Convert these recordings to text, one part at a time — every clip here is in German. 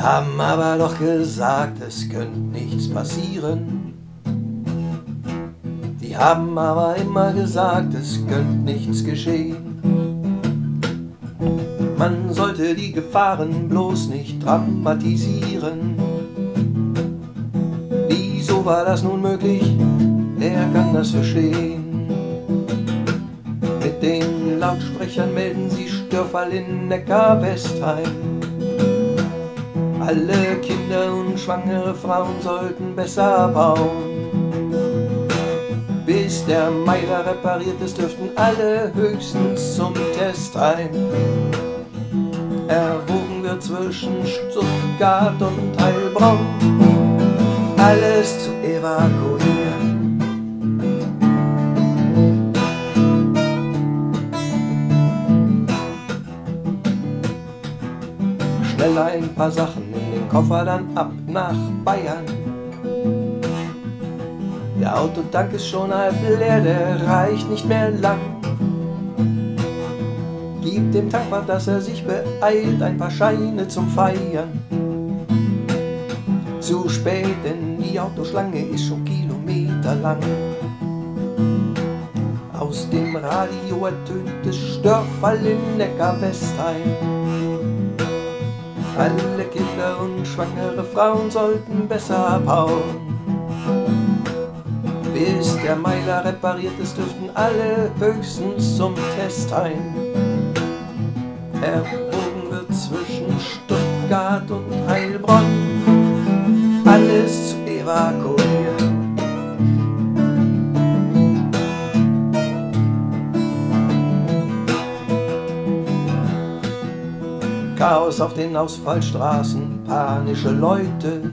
Haben aber doch gesagt, es könnte nichts passieren. Die haben aber immer gesagt, es könnte nichts geschehen. Man sollte die Gefahren bloß nicht dramatisieren. Wieso war das nun möglich? Wer kann das verstehen? Mit den Lautsprechern melden sie Störfall in Neckar-Westheim. Alle Kinder und schwangere Frauen sollten besser bauen. Bis der Meiler repariert ist, dürften alle höchstens zum Test ein. Erwogen wird zwischen Stuttgart und Heilbronn, alles zu evakuieren. Schnell ein paar Sachen in den Koffer, dann ab nach Bayern. Der Autotank ist schon halb leer, der reicht nicht mehr lang. Gib dem Tankwart, dass er sich beeilt, ein paar Scheine zum Feiern. Zu spät, denn die Autoschlange ist schon kilometerlang. Aus dem Radio ertönt es Störfall in Neckar-Westheim. Alle Kinder und schwangere Frauen sollten besser abhauen. Bis der Meiler repariert ist, dürften alle höchstens zum Testheim. Erwogen wird zwischen Stuttgart und Heilbronn, alles zu evakuieren. Chaos auf den Ausfallstraßen, panische Leute.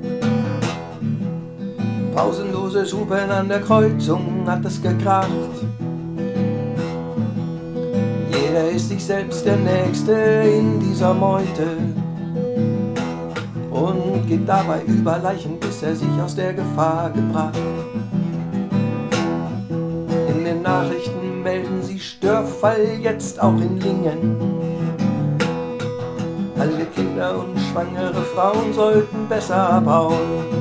Pausenloses Hupen an der Kreuzung hat es gekracht. Jeder ist sich selbst der Nächste in dieser Meute und geht dabei über Leichen, bis er sich aus der Gefahr gebracht. In den Nachrichten melden sie Störfall jetzt auch in Lingen. Alle Kinder und schwangere Frauen sollten besser abhauen.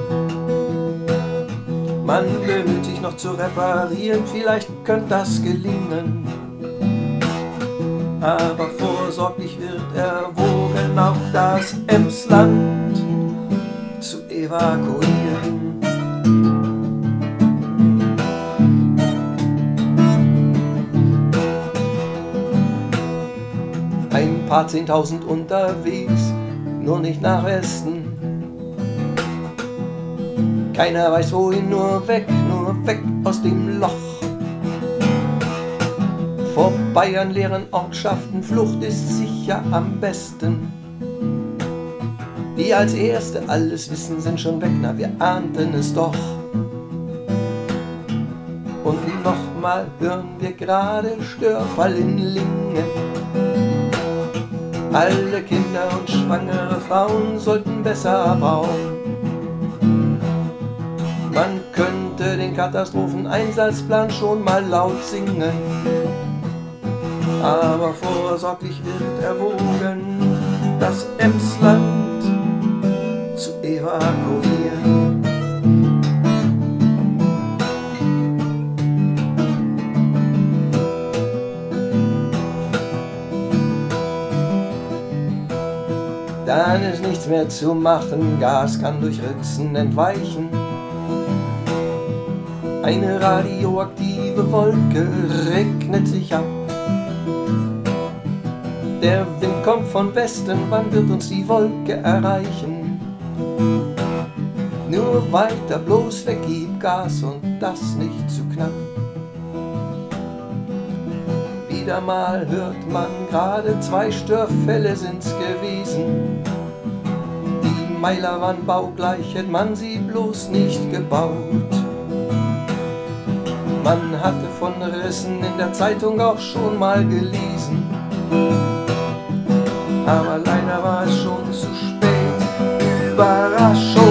Man bemüht sich noch zu reparieren, vielleicht könnte das gelingen. Aber vorsorglich wird erwogen, auch das Emsland zu evakuieren. Ein paar 10.000 unterwegs, nur nicht nach Westen. Keiner weiß wohin, nur weg aus dem Loch. Vorbei an leeren Ortschaften, Flucht ist sicher am besten. Die als Erste alles wissen, sind schon weg, na wir ahnten es doch. Und nochmal hören wir gerade Störfall in Lingen. Alle Kinder und schwangere Frauen sollten besser abhauen. Man könnte den Katastropheneinsatzplan schon mal laut singen. Aber vorsorglich wird erwogen, das Emsland zu evakuieren. Dann ist nichts mehr zu machen, Gas kann durch Ritzen entweichen. Eine radioaktive Wolke regnet sich ab. Der Wind kommt von Westen, wann wird uns die Wolke erreichen? Nur weiter, bloß weg, gib Gas und das nicht zu knapp. Wieder mal hört man gerade, 2 Störfälle sind's gewesen. Die Meiler waren baugleich, hätte man sie bloß nicht gebaut. Man hatte von Rissen in der Zeitung auch schon mal gelesen. Aber leider war es schon zu spät. Überraschung!